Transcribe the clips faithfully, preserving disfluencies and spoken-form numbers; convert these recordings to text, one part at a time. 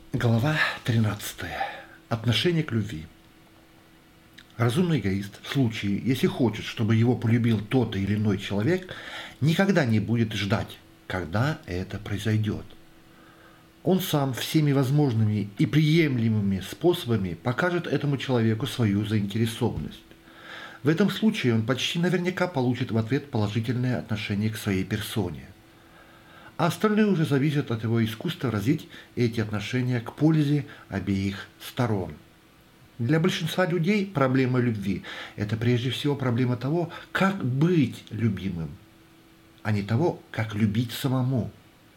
Глава тринадцатая. Отношение к любви. Разумный эгоист в случае, если хочет, чтобы его полюбил тот или иной человек, никогда не будет ждать, когда это произойдет. Он сам всеми возможными и приемлемыми способами покажет этому человеку свою заинтересованность. В этом случае он почти наверняка получит в ответ положительное отношение к своей персоне. А остальное уже зависит от его искусства развить эти отношения к пользе обеих сторон. Для большинства людей проблема любви – это прежде всего проблема того, как быть любимым, а не того, как любить самому.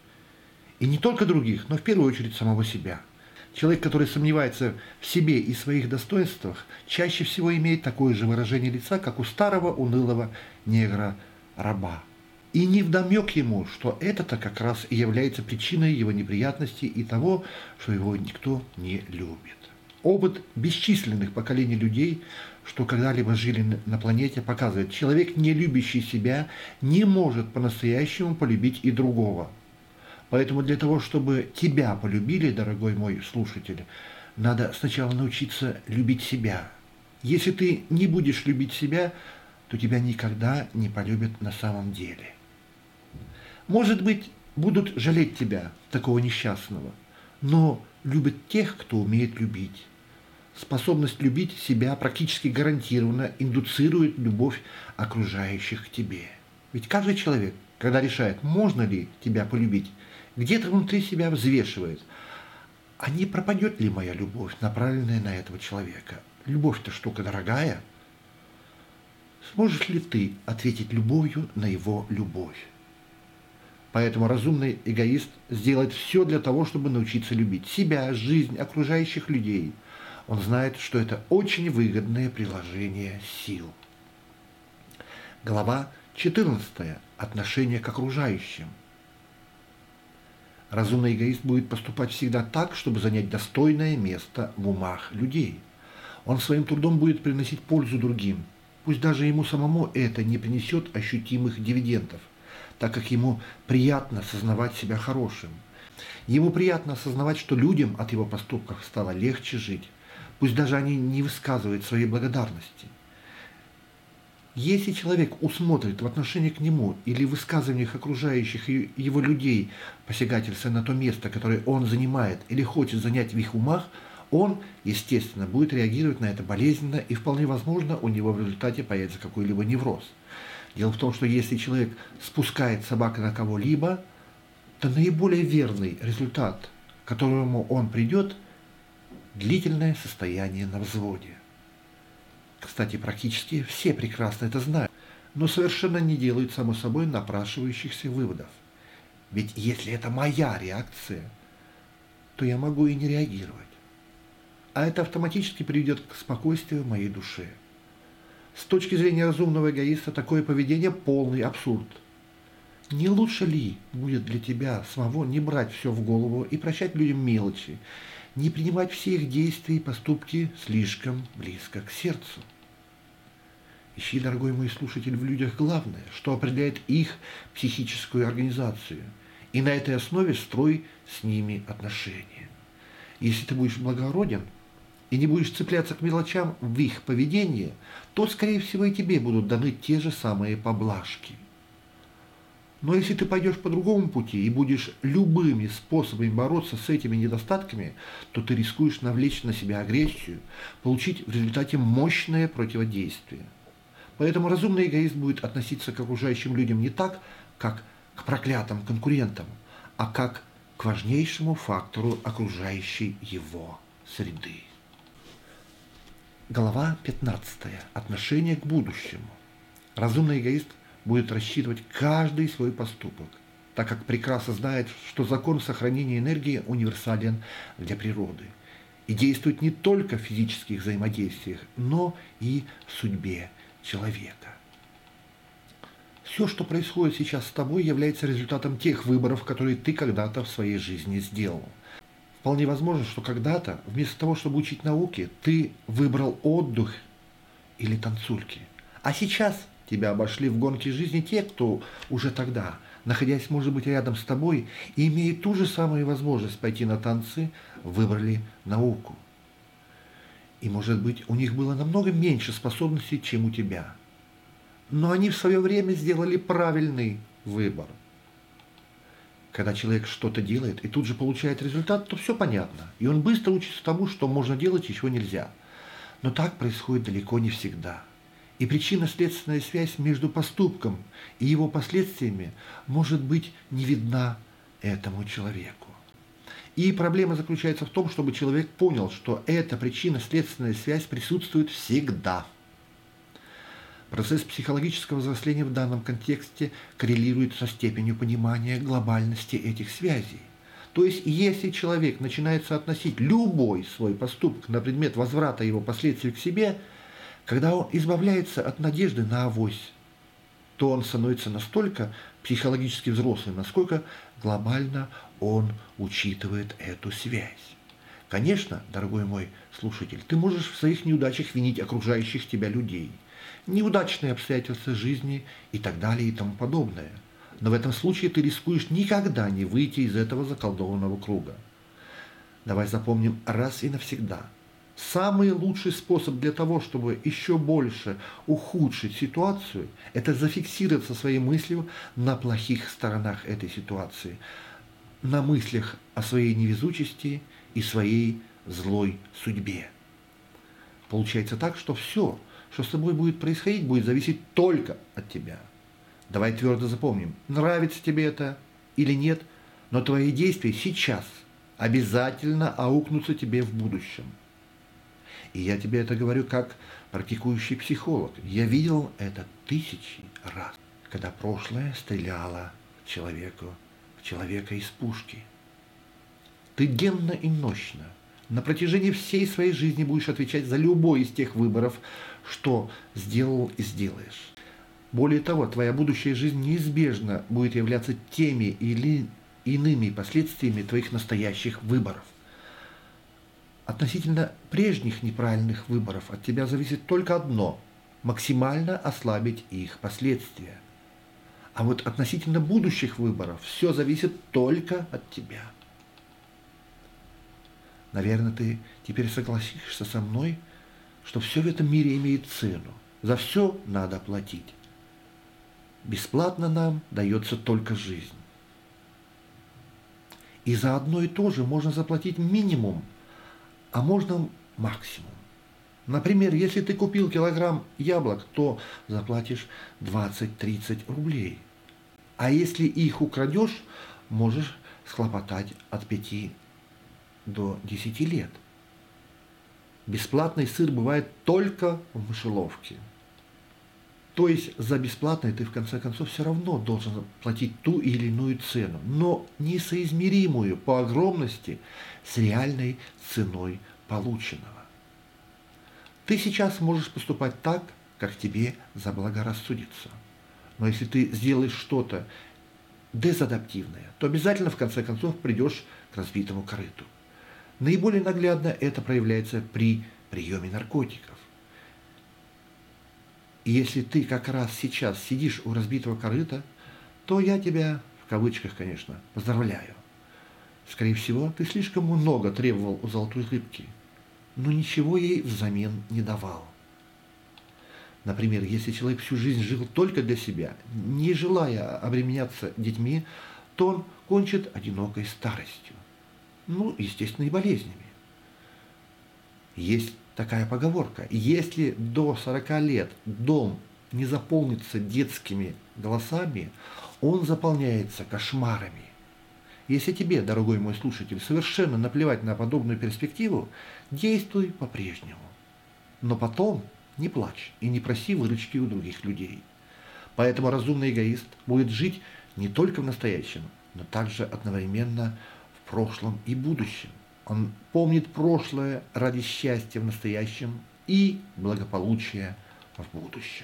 И не только других, но в первую очередь самого себя. Человек, который сомневается в себе и своих достоинствах, чаще всего имеет такое же выражение лица, как у старого унылого негра-раба. И невдомек ему, что это-то как раз и является причиной его неприятностей и того, что его никто не любит. Опыт бесчисленных поколений людей, что когда-либо жили на планете, показывает, человек, не любящий себя, не может по-настоящему полюбить и другого. Поэтому для того, чтобы тебя полюбили, дорогой мой слушатель, надо сначала научиться любить себя. Если ты не будешь любить себя, то тебя никогда не полюбят на самом деле. Может быть, будут жалеть тебя, такого несчастного, но любят тех, кто умеет любить. Способность любить себя практически гарантированно индуцирует любовь окружающих к тебе. Ведь каждый человек, когда решает, можно ли тебя полюбить, где-то внутри себя взвешивает, а не пропадет ли моя любовь, направленная на этого человека. Любовь-то штука дорогая. Сможешь ли ты ответить любовью на его любовь? Поэтому разумный эгоист сделает все для того, чтобы научиться любить себя, жизнь, окружающих людей. Он знает, что это очень выгодное приложение сил. Глава четырнадцатая. Отношение к окружающим. Разумный эгоист будет поступать всегда так, чтобы занять достойное место в умах людей. Он своим трудом будет приносить пользу другим, пусть даже ему самому это не принесет ощутимых дивидендов, так как ему приятно сознавать себя хорошим. Ему приятно осознавать, что людям от его поступков стало легче жить, пусть даже они не высказывают своей благодарности. Если человек усмотрит в отношении к нему или в высказываниях окружающих его людей посягательство на то место, которое он занимает или хочет занять в их умах, он, естественно, будет реагировать на это болезненно, и вполне возможно, у него в результате появится какой-либо невроз. Дело в том, что если человек спускает собаку на кого-либо, то наиболее верный результат, к которому он придет, длительное состояние на взводе. Кстати, практически все прекрасно это знают, но совершенно не делают, само собой, напрашивающихся выводов. Ведь если это моя реакция, то я могу и не реагировать. А это автоматически приведет к спокойствию в моей душе. С точки зрения разумного эгоиста, такое поведение – полный абсурд. Не лучше ли будет для тебя самого не брать все в голову и прощать людям мелочи, не принимать все их действия и поступки слишком близко к сердцу? Ищи, дорогой мой слушатель, в людях главное, что определяет их психическую организацию, и на этой основе строй с ними отношения. Если ты будешь благороден и не будешь цепляться к мелочам в их поведении, то, скорее всего, и тебе будут даны те же самые поблажки. Но если ты пойдешь по другому пути и будешь любыми способами бороться с этими недостатками, то ты рискуешь навлечь на себя агрессию, получить в результате мощное противодействие. Поэтому разумный эгоист будет относиться к окружающим людям не так, как к проклятым конкурентам, а как к важнейшему фактору окружающей его среды. Глава пятнадцатая. Отношение к будущему. Разумный эгоист будет рассчитывать каждый свой поступок, так как прекрасно знает, что закон сохранения энергии универсален для природы и действует не только в физических взаимодействиях, но и в судьбе человека. Все, что происходит сейчас с тобой, является результатом тех выборов, которые ты когда-то в своей жизни сделал. Вполне возможно, что когда-то, вместо того, чтобы учить науки, ты выбрал отдых или танцульки. А сейчас тебя обошли в гонке жизни те, кто уже тогда находясь, может быть, рядом с тобой и имея ту же самую возможность пойти на танцы, выбрали науку. И, может быть, у них было намного меньше способностей, чем у тебя. Но они в свое время сделали правильный выбор. Когда человек что-то делает и тут же получает результат, то все понятно. И он быстро учится тому, что можно делать и чего нельзя. Но так происходит далеко не всегда. И причинно-следственная связь между поступком и его последствиями может быть не видна этому человеку. И проблема заключается в том, чтобы человек понял, что эта причинно-следственная связь присутствует всегда. Процесс психологического взросления в данном контексте коррелирует со степенью понимания глобальности этих связей. То есть, если человек начинает соотносить любой свой поступок на предмет возврата его последствий к себе, когда он избавляется от надежды на авось, то он становится настолько психологически взрослым, насколько глобально он учитывает эту связь. Конечно, дорогой мой слушатель, ты можешь в своих неудачах винить окружающих тебя людей, неудачные обстоятельства жизни и так далее и тому подобное. Но в этом случае ты рискуешь никогда не выйти из этого заколдованного круга. Давай запомним раз и навсегда. Самый лучший способ для того, чтобы еще больше ухудшить ситуацию, это зафиксироваться своей мыслью на плохих сторонах этой ситуации, на мыслях о своей невезучести и своей злой судьбе. Получается так, что все, что с тобой будет происходить, будет зависеть только от тебя. Давай твердо запомним, нравится тебе это или нет, но твои действия сейчас обязательно аукнутся тебе в будущем. И я тебе это говорю как практикующий психолог. Я видел это тысячи раз, когда прошлое стреляло человеку, в человека из пушки. Ты денно и нощно на протяжении всей своей жизни будешь отвечать за любой из тех выборов, что сделал и сделаешь. Более того, твоя будущая жизнь неизбежно будет являться теми или иными последствиями твоих настоящих выборов. Относительно прежних неправильных выборов от тебя зависит только одно – максимально ослабить их последствия. А вот относительно будущих выборов все зависит только от тебя. Наверное, ты теперь согласишься со мной, что все в этом мире имеет цену. За все надо платить. Бесплатно нам дается только жизнь. И за одно и то же можно заплатить минимум, а можно максимум. Например, если ты купил килограмм яблок, то заплатишь двадцать-тридцать рублей. А если их украдешь, можешь схлопотать от пяти до десяти лет. Бесплатный сыр бывает только в мышеловке. То есть за бесплатное ты в конце концов все равно должен платить ту или иную цену, но несоизмеримую по огромности с реальной ценой полученного. Ты сейчас можешь поступать так, как тебе заблагорассудится. Но если ты сделаешь что-то дезадаптивное, то обязательно в конце концов придешь к разбитому корыту. Наиболее наглядно это проявляется при приеме наркотиков. И если ты как раз сейчас сидишь у разбитого корыта, то я тебя, в кавычках, конечно, поздравляю. Скорее всего, ты слишком много требовал у золотой рыбки, но ничего ей взамен не давал. Например, если человек всю жизнь жил только для себя, не желая обременяться детьми, то он кончит одинокой старостью. Ну, естественно, и болезнями. Есть такая поговорка: если до сорока лет дом не заполнится детскими голосами, он заполняется кошмарами. Если тебе, дорогой мой слушатель, совершенно наплевать на подобную перспективу, действуй по-прежнему. Но потом не плачь и не проси выручки у других людей. Поэтому разумный эгоист будет жить не только в настоящем, но также одновременно в прошлом и будущем. Он помнит прошлое ради счастья в настоящем и благополучия в будущем.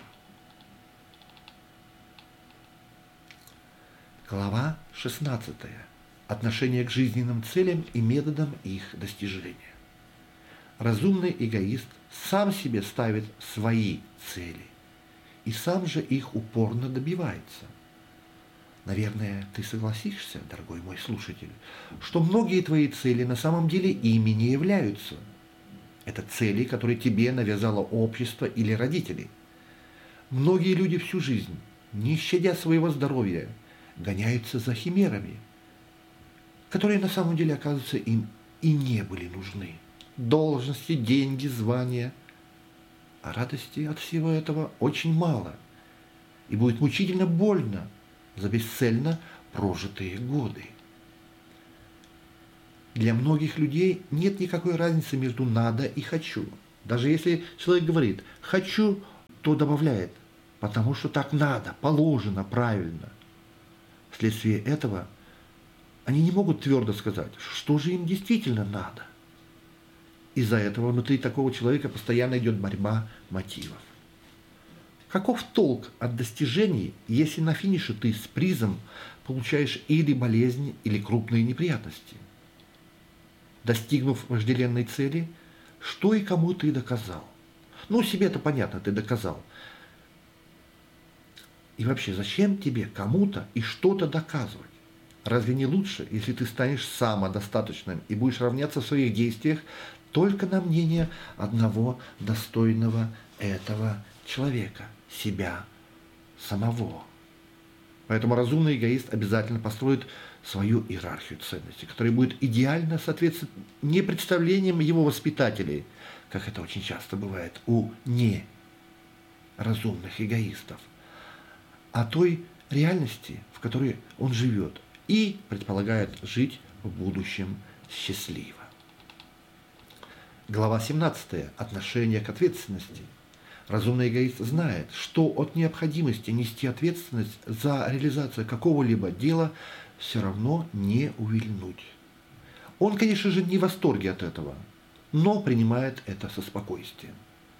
Глава шестнадцатая. Отношение к жизненным целям и методам их достижения. Разумный эгоист сам себе ставит свои цели и сам же их упорно добивается. Наверное, ты согласишься, дорогой мой слушатель, что многие твои цели на самом деле ими не являются. Это цели, которые тебе навязало общество или родители. Многие люди всю жизнь, не щадя своего здоровья, гоняются за химерами, которые на самом деле, оказывается, им и не были нужны. Должности, деньги, звания. А радости от всего этого очень мало. И будет мучительно больно за бесцельно прожитые годы. Для многих людей нет никакой разницы между «надо» и «хочу». Даже если человек говорит «хочу», то добавляет «потому что так надо, положено, правильно». Вследствие этого они не могут твердо сказать, что же им действительно надо. Из-за этого внутри такого человека постоянно идет борьба мотивов. Каков толк от достижений, если на финише ты с призом получаешь или болезнь, или крупные неприятности? Достигнув вожделенной цели, что и кому ты доказал? Ну, себе-то понятно, ты доказал. И вообще, зачем тебе кому-то и что-то доказывать? Разве не лучше, если ты станешь самодостаточным и будешь равняться в своих действиях только на мнение одного достойного этого человека, себя самого? Поэтому разумный эгоист обязательно построит свою иерархию ценностей, которая будет идеально соответствовать не представлениям его воспитателей, как это очень часто бывает у неразумных эгоистов, а той реальности, в которой он живет и предполагает жить в будущем счастливо. Глава семнадцатая. Отношение к ответственности. Разумный эгоист знает, что от необходимости нести ответственность за реализацию какого-либо дела все равно не увильнуть. Он, конечно же, не в восторге от этого, но принимает это со спокойствием.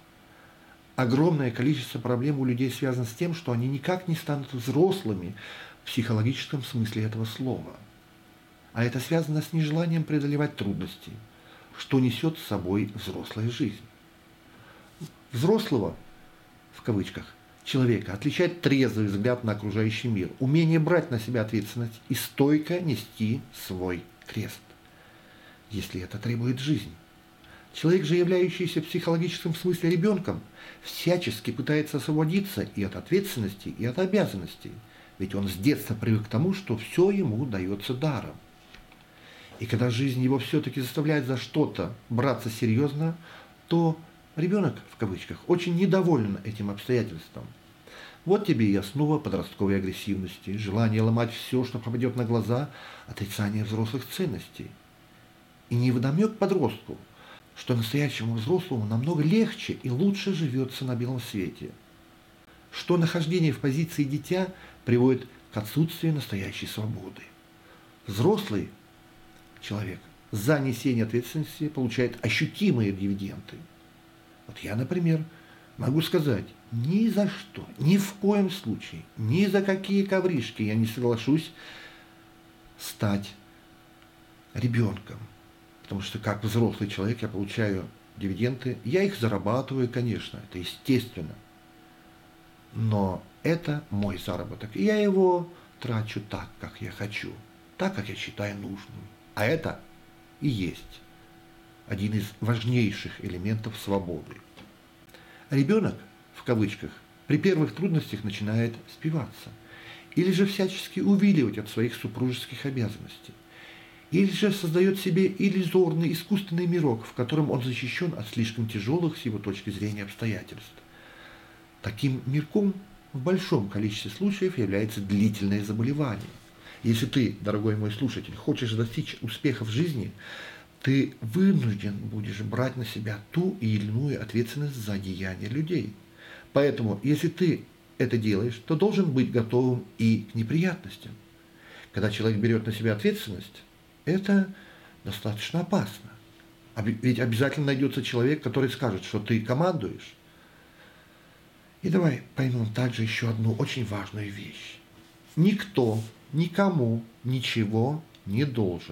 Огромное количество проблем у людей связано с тем, что они никак не станут взрослыми в психологическом смысле этого слова. А это связано с нежеланием преодолевать трудности, что несет с собой взрослая жизнь. Взрослого, в кавычках, человека отличает трезвый взгляд на окружающий мир, умение брать на себя ответственность и стойко нести свой крест, если это требует жизнь. Человек же, являющийся в психологическом смысле ребенком, всячески пытается освободиться и от ответственности, и от обязанностей, ведь он с детства привык к тому, что все ему дается даром. И когда жизнь его все-таки заставляет за что-то браться серьезно, то ребенок, в кавычках, очень недоволен этим обстоятельством. Вот тебе и основа подростковой агрессивности, желание ломать все, что попадет на глаза, отрицание взрослых ценностей. И невдомек подростку, что настоящему взрослому намного легче и лучше живется на белом свете, что нахождение в позиции дитя приводит к отсутствию настоящей свободы. Взрослый человек за несение ответственности получает ощутимые дивиденды. Вот я, например, могу сказать, ни за что, ни в коем случае, ни за какие ковришки я не соглашусь стать ребенком. Потому что как взрослый человек я получаю дивиденды, я их зарабатываю, конечно, это естественно. Но это мой заработок, и я его трачу так, как я хочу, так, как я считаю нужным. А это и есть один из важнейших элементов свободы. Ребенок, в кавычках, при первых трудностях начинает спиваться, или же всячески увиливать от своих супружеских обязанностей, или же создает себе иллюзорный искусственный мирок, в котором он защищен от слишком тяжелых с его точки зрения обстоятельств. Таким мирком в большом количестве случаев является длительное заболевание. Если ты, дорогой мой слушатель, хочешь достичь успеха в жизни, ты вынужден будешь брать на себя ту или иную ответственность за деяния людей. Поэтому, если ты это делаешь, то должен быть готовым и к неприятностям. Когда человек берет на себя ответственность, это достаточно опасно. Ведь обязательно найдется человек, который скажет, что ты командуешь. И давай поймем также еще одну очень важную вещь. Никто никому ничего не должен.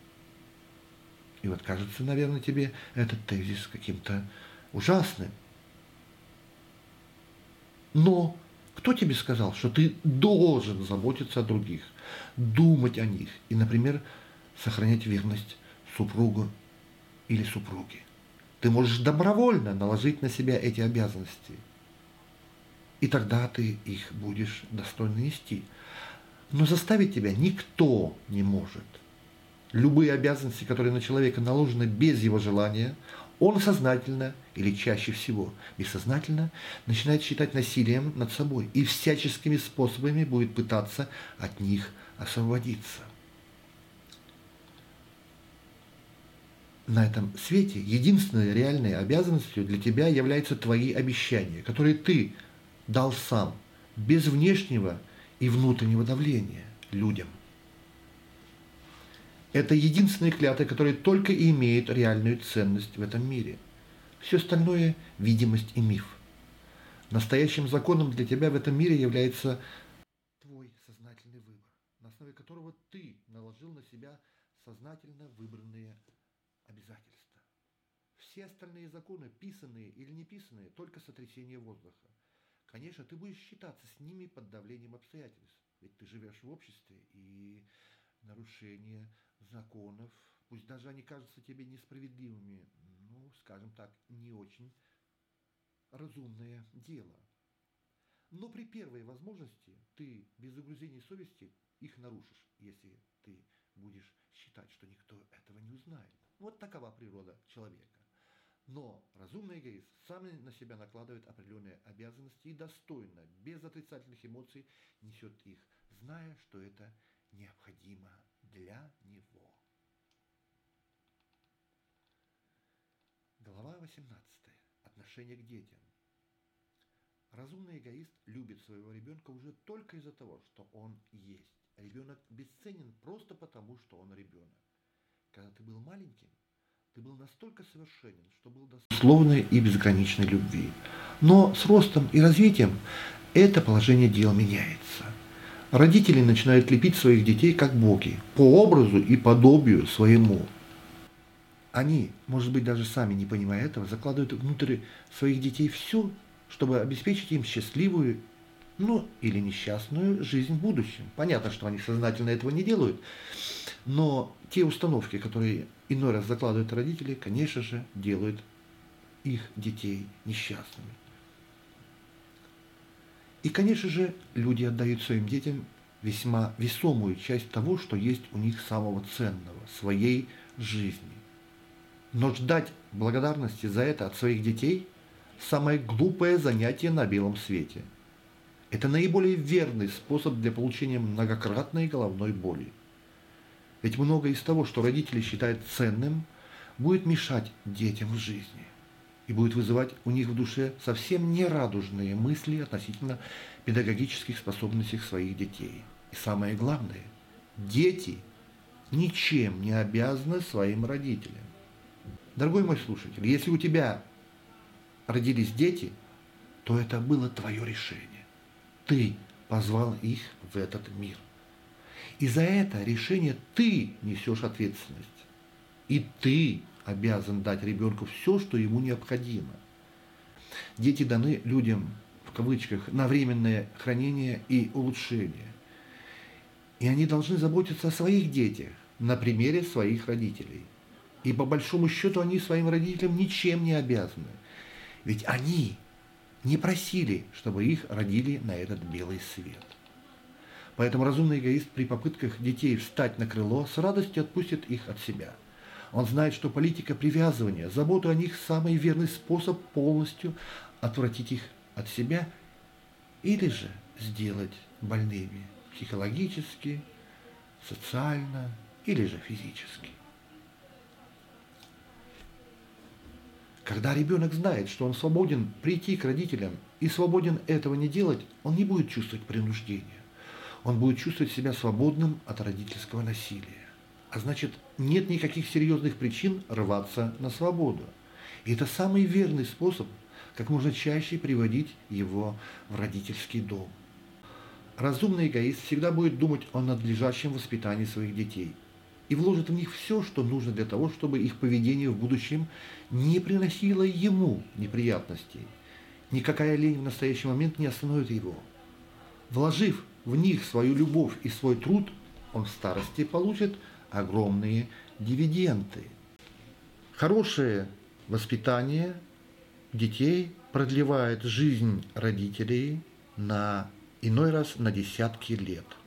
И вот кажется, наверное, тебе этот тезис каким-то ужасным. Но Кто тебе сказал, что ты должен заботиться о других, думать о них и, например, сохранять верность супругу или супруге? Ты можешь добровольно наложить на себя эти обязанности, и тогда ты их будешь достойно нести. Но заставить тебя никто не может. Любые обязанности, которые на человека наложены без его желания, он сознательно или чаще всего бессознательно начинает считать насилием над собой и всяческими способами будет пытаться от них освободиться. На этом свете единственной реальной обязанностью для тебя являются твои обещания, которые ты дал сам, без внешнего и внутреннего давления людям. Это единственные клятвы, которые только и имеют реальную ценность в этом мире. Все остальное – видимость и миф. Настоящим законом для тебя в этом мире является твой сознательный выбор, на основе которого ты наложил на себя сознательно выбранные обязательства. Все остальные законы, писанные или не писанные, только сотрясение воздуха. Конечно, ты будешь считаться с ними под давлением обстоятельств, ведь ты живешь в обществе, и нарушение законов, пусть даже они кажутся тебе несправедливыми, ну, скажем так, не очень разумное дело. Но при первой возможности ты без угрызений совести их нарушишь, если ты будешь считать, что никто этого не узнает. Вот такова природа человека. Но разумный эгоист сам на себя накладывает определенные обязанности и достойно, без отрицательных эмоций, несет их, зная, что это необходимо для него. Глава восемнадцатая. Отношение к детям. Разумный эгоист любит своего ребенка уже только из-за того, что он есть. Ребенок бесценен просто потому, что он ребенок. Когда ты был маленьким, ты был настолько совершенен, что был достоин условной и безграничной любви. Но с ростом и развитием это положение дел меняется. Родители начинают лепить своих детей как боги, по образу и подобию своему. Они, может быть, даже сами не понимая этого, закладывают внутрь своих детей все, чтобы обеспечить им счастливую, ну, или несчастную жизнь в будущем. Понятно, что они сознательно этого не делают, но те установки, которые иной раз закладывают родители, конечно же, делают их детей несчастными. И, конечно же, люди отдают своим детям весьма весомую часть того, что есть у них самого ценного, своей жизни. Но ждать благодарности за это от своих детей – самое глупое занятие на белом свете. Это наиболее верный способ для получения многократной головной боли. Ведь многое из того, что родители считают ценным, будет мешать детям в жизни и будет вызывать у них в душе совсем нерадужные мысли относительно педагогических способностей своих детей. И самое главное, дети ничем не обязаны своим родителям. Дорогой мой слушатель, если у тебя родились дети, то это было твое решение. Ты позвал их в этот мир. И за это решение ты несешь ответственность. И ты обязан дать ребенку все, что ему необходимо. Дети даны людям, в кавычках, на временное хранение и улучшение. И они должны заботиться о своих детях на примере своих родителей. И по большому счету они своим родителям ничем не обязаны. Ведь они не просили, чтобы их родили на этот белый свет. Поэтому разумный эгоист при попытках детей встать на крыло с радостью отпустит их от себя. Он знает, что политика привязывания, забота о них – самый верный способ полностью отвратить их от себя или же сделать больными психологически, социально или же физически. Когда ребенок знает, что он свободен прийти к родителям и свободен этого не делать, он не будет чувствовать принуждения. Он будет чувствовать себя свободным от родительского насилия. А значит, нет никаких серьезных причин рваться на свободу. И это самый верный способ, как можно чаще приводить его в родительский дом. Разумный эгоист всегда будет думать о надлежащем воспитании своих детей и вложит в них все, что нужно для того, чтобы их поведение в будущем не приносило ему неприятностей. Никакая лень в настоящий момент не остановит его. Вложив в них свою любовь и свой труд, он в старости получит огромные дивиденды. Хорошее воспитание детей продлевает жизнь родителей на иной раз на десятки лет.